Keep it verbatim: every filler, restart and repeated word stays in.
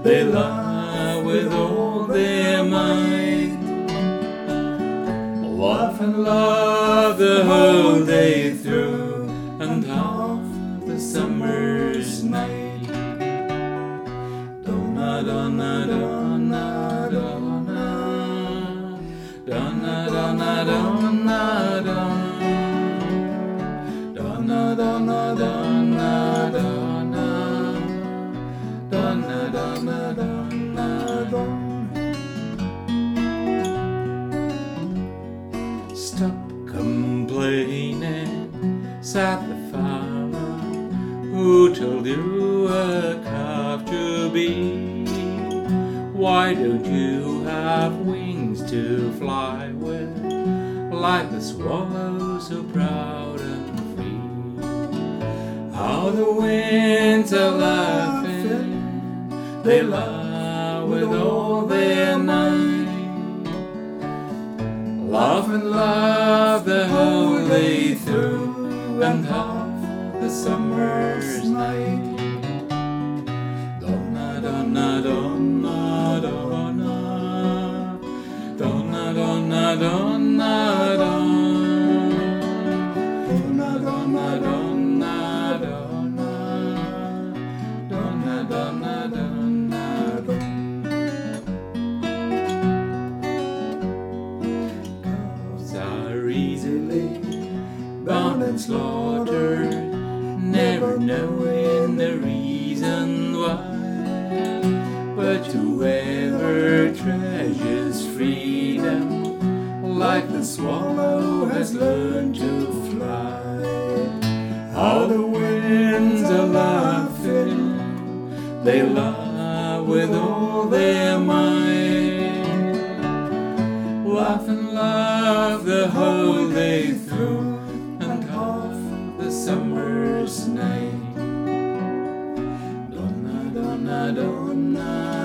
They laugh with all their might, laugh and laugh the whole day through, and half the summer's night. Donna, donna, donna, donna, donna, donna, donna, donna, donna, donna, donna, donna, donna, donna, donna, donna. Stop complaining, said the farmer, who told you a calf to be. Why don't you have wings to fly with, like the swallow so proud and free? How the winds are laughing, they laugh with all their might, laugh and laugh the whole day through, and half the summer's night. Donna, donna, donna, donna, donna, donna, donna, donna, donna, donna, donna, donna, donna, donna. Are easily bound and slaughtered, never knowing the reason why. But whoever treasures freedom, like the swallow, has learned to fly. How the winds are laughing, they laugh with all their might, laugh and laugh the whole day through, and half the summer's night. Donna, donna, donna.